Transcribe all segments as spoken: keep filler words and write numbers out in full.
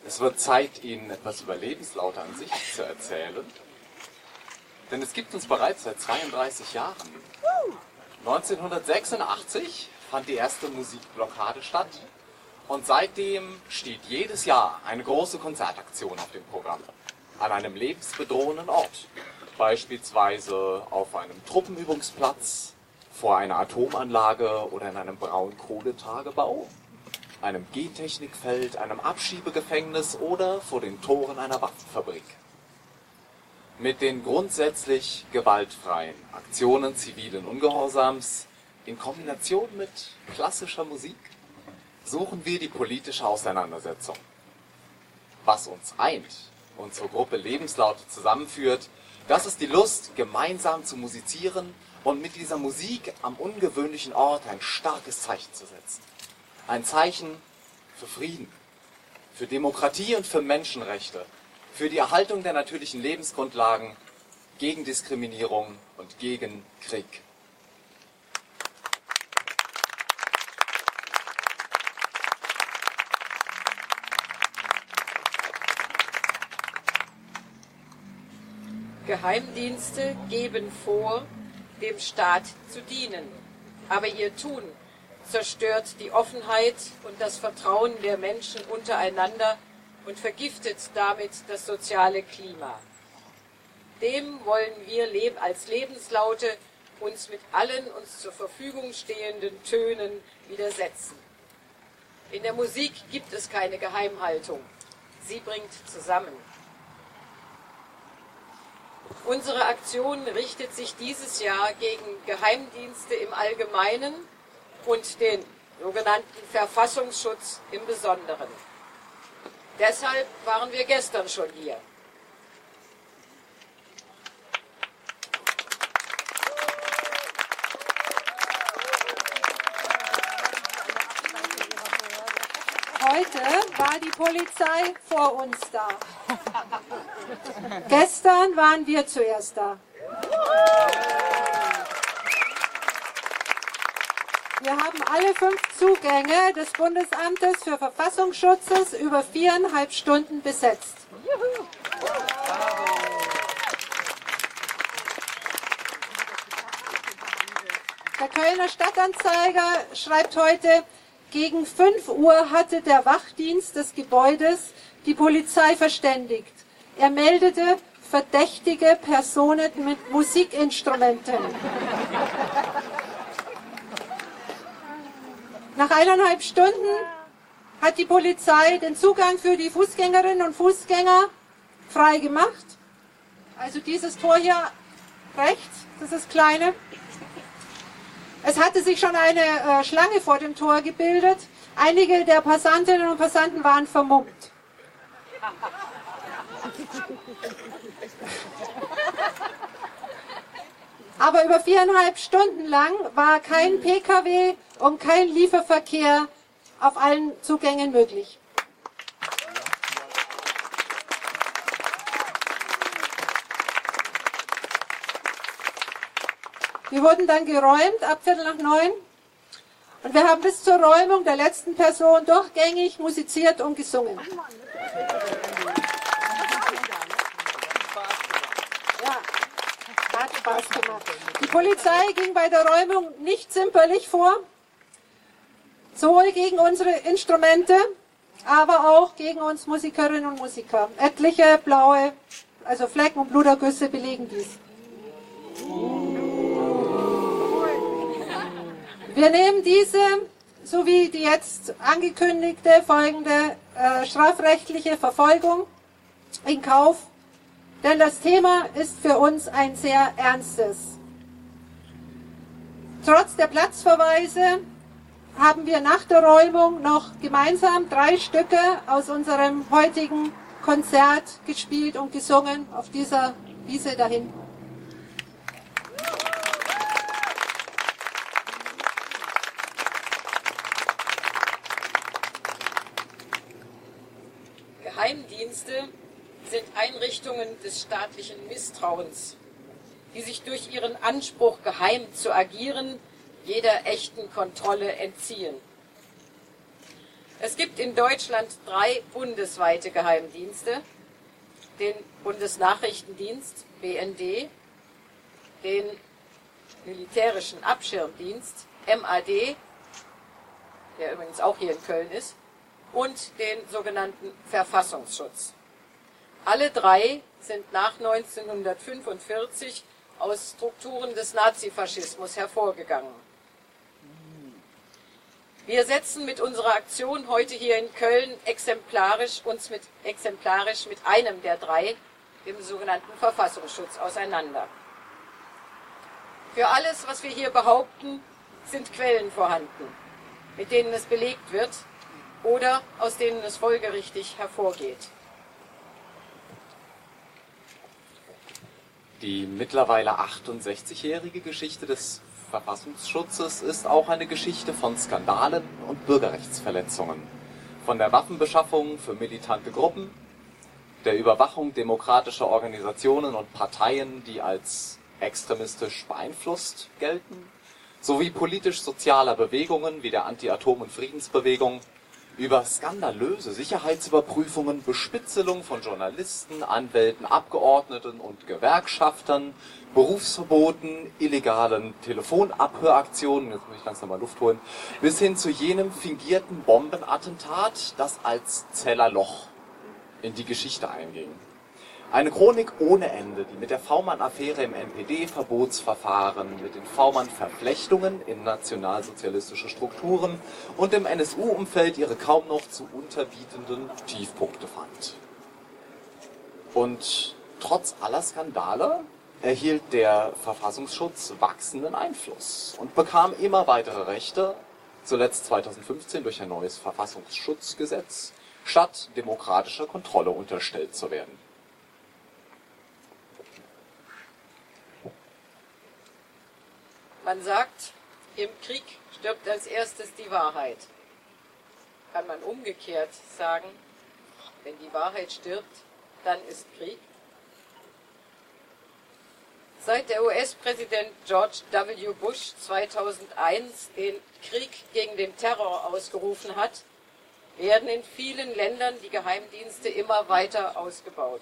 Es wird Zeit, Ihnen etwas über Lebenslaut an sich zu erzählen. Denn es gibt uns bereits seit zweiunddreißig Jahren. neunzehnhundertsechsundachtzig fand die erste Musikblockade statt. Und seitdem steht jedes Jahr eine große Konzertaktion auf dem Programm. An einem lebensbedrohenden Ort. Beispielsweise auf einem Truppenübungsplatz, vor einer Atomanlage oder in einem Braunkohletagebau, einem Gentechnikfeld, einem Abschiebegefängnis oder vor den Toren einer Waffenfabrik. Mit den grundsätzlich gewaltfreien Aktionen zivilen Ungehorsams in Kombination mit klassischer Musik suchen wir die politische Auseinandersetzung. Was uns eint, unsere Gruppe Lebenslaut zusammenführt, das ist die Lust, gemeinsam zu musizieren und mit dieser Musik am ungewöhnlichen Ort ein starkes Zeichen zu setzen. Ein Zeichen für Frieden, für Demokratie und für Menschenrechte, für die Erhaltung der natürlichen Lebensgrundlagen, gegen Diskriminierung und gegen Krieg. Geheimdienste geben vor, dem Staat zu dienen, aber ihr Tun zerstört die Offenheit und das Vertrauen der Menschen untereinander und vergiftet damit das soziale Klima. Dem wollen wir als Lebenslaute uns mit allen uns zur Verfügung stehenden Tönen widersetzen. In der Musik gibt es keine Geheimhaltung. Sie bringt zusammen. Unsere Aktion richtet sich dieses Jahr gegen Geheimdienste im Allgemeinen und den sogenannten Verfassungsschutz im Besonderen. Deshalb waren wir gestern schon hier. Heute war die Polizei vor uns da. Gestern waren wir zuerst da. Wir haben alle fünf Zugänge des Bundesamtes für Verfassungsschutzes über viereinhalb Stunden besetzt. Der Kölner Stadtanzeiger schreibt heute, gegen fünf Uhr hatte der Wachdienst des Gebäudes die Polizei verständigt. Er meldete verdächtige Personen mit Musikinstrumenten. Nach eineinhalb Stunden hat die Polizei den Zugang für die Fußgängerinnen und Fußgänger frei gemacht. Also dieses Tor hier rechts, das ist kleine. Es hatte sich schon eine äh, Schlange vor dem Tor gebildet. Einige der Passantinnen und Passanten waren vermummt. Aber über viereinhalb Stunden lang war kein P K W und kein Lieferverkehr auf allen Zugängen möglich. Wir wurden dann geräumt ab Viertel nach neun und wir haben bis zur Räumung der letzten Person durchgängig musiziert und gesungen. Ja, hat Spaß gemacht. Die Polizei ging bei der Räumung nicht zimperlich vor, sowohl gegen unsere Instrumente, aber auch gegen uns Musikerinnen und Musiker. Etliche blaue, also Flecken und Blutergüsse belegen dies. Wir nehmen diese sowie die jetzt angekündigte folgende äh, strafrechtliche Verfolgung in Kauf, denn das Thema ist für uns ein sehr ernstes. Trotz der Platzverweise haben wir nach der Räumung noch gemeinsam drei Stücke aus unserem heutigen Konzert gespielt und gesungen auf dieser Wiese da hinten. Geheimdienste sind Einrichtungen des staatlichen Misstrauens, die sich durch ihren Anspruch, geheim zu agieren, jeder echten Kontrolle entziehen. Es gibt in Deutschland drei bundesweite Geheimdienste, den Bundesnachrichtendienst, B N D, den Militärischen Abschirmdienst, M A D, der übrigens auch hier in Köln ist, und den sogenannten Verfassungsschutz. Alle drei sind nach neunzehnhundertfünfundvierzig aus Strukturen des Nazifaschismus hervorgegangen. Wir setzen mit unserer Aktion heute hier in Köln exemplarisch uns mit, exemplarisch mit einem der drei, dem sogenannten Verfassungsschutz, auseinander. Für alles, was wir hier behaupten, sind Quellen vorhanden, mit denen es belegt wird oder aus denen es folgerichtig hervorgeht. Die mittlerweile achtundsechzigjährige Geschichte des Verfassungsschutzes ist auch eine Geschichte von Skandalen und Bürgerrechtsverletzungen. Von der Waffenbeschaffung für militante Gruppen, der Überwachung demokratischer Organisationen und Parteien, die als extremistisch beeinflusst gelten, sowie politisch-sozialer Bewegungen wie der Anti-Atom- und Friedensbewegung, über skandalöse Sicherheitsüberprüfungen, Bespitzelung von Journalisten, Anwälten, Abgeordneten und Gewerkschaftern, Berufsverboten, illegalen Telefonabhöraktionen, jetzt muss ich langsam mal Luft holen, bis hin zu jenem fingierten Bombenattentat, das als Zellerloch in die Geschichte einging. Eine Chronik ohne Ende, die mit der V-Mann-Affäre im N P D-Verbotsverfahren, mit den V-Mann-Verflechtungen in nationalsozialistische Strukturen und im N S U-Umfeld ihre kaum noch zu unterbietenden Tiefpunkte fand. Und trotz aller Skandale erhielt der Verfassungsschutz wachsenden Einfluss und bekam immer weitere Rechte, zuletzt zweitausendfünfzehn durch ein neues Verfassungsschutzgesetz, statt demokratischer Kontrolle unterstellt zu werden. Man sagt, im Krieg stirbt als erstes die Wahrheit. Kann man umgekehrt sagen, wenn die Wahrheit stirbt, dann ist Krieg? Seit der U S-Präsident George W. Bush zweitausendeins den Krieg gegen den Terror ausgerufen hat, werden in vielen Ländern die Geheimdienste immer weiter ausgebaut.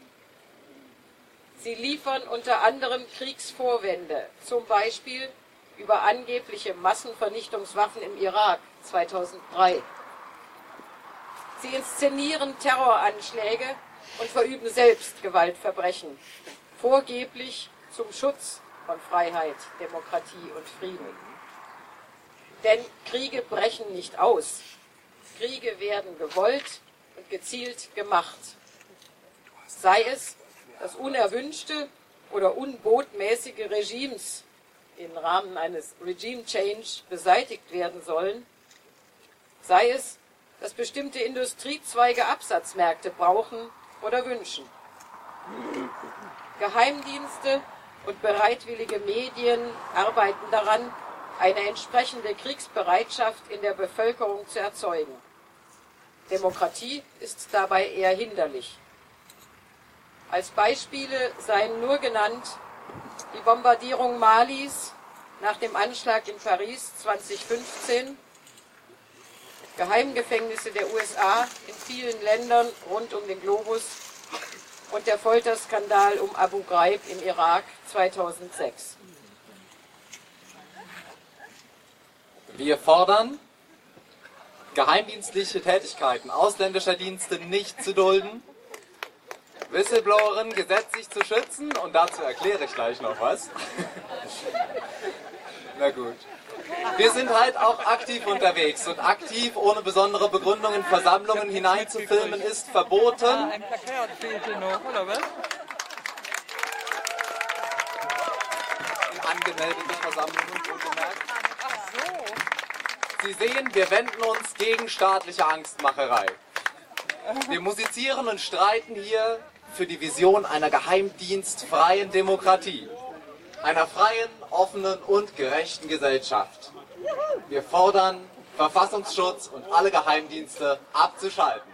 Sie liefern unter anderem Kriegsvorwände, zum Beispiel über angebliche Massenvernichtungswaffen im Irak zweitausenddrei. Sie inszenieren Terroranschläge und verüben selbst Gewaltverbrechen, vorgeblich zum Schutz von Freiheit, Demokratie und Frieden. Denn Kriege brechen nicht aus. Kriege werden gewollt und gezielt gemacht. Sei es, dass unerwünschte oder unbotmäßige Regimes im Rahmen eines Regime Change beseitigt werden sollen, sei es, dass bestimmte Industriezweige Absatzmärkte brauchen oder wünschen. Geheimdienste und bereitwillige Medien arbeiten daran, eine entsprechende Kriegsbereitschaft in der Bevölkerung zu erzeugen. Demokratie ist dabei eher hinderlich. Als Beispiele seien nur genannt die Bombardierung Malis nach dem Anschlag in Paris zweitausendfünfzehn, Geheimgefängnisse der U S A in vielen Ländern rund um den Globus und der Folterskandal um Abu Ghraib im Irak zweitausendsechs. Wir fordern, geheimdienstliche Tätigkeiten ausländischer Dienste nicht zu dulden, Whistleblowerinnen gesetzlich zu schützen, und dazu erkläre ich gleich noch was. Na gut. Wir sind halt auch aktiv unterwegs, und aktiv ohne besondere Begründung in Versammlungen hineinzufilmen ist verboten. Ein Plakat fehlte noch, oder was? In angemeldeten Versammlungen, wohlgemerkt. Ach so. Sie sehen, wir wenden uns gegen staatliche Angstmacherei. Wir musizieren und streiten hier für die Vision einer geheimdienstfreien Demokratie, einer freien, offenen und gerechten Gesellschaft. Wir fordern, Verfassungsschutz und alle Geheimdienste abzuschalten.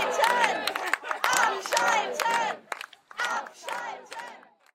Mädchen!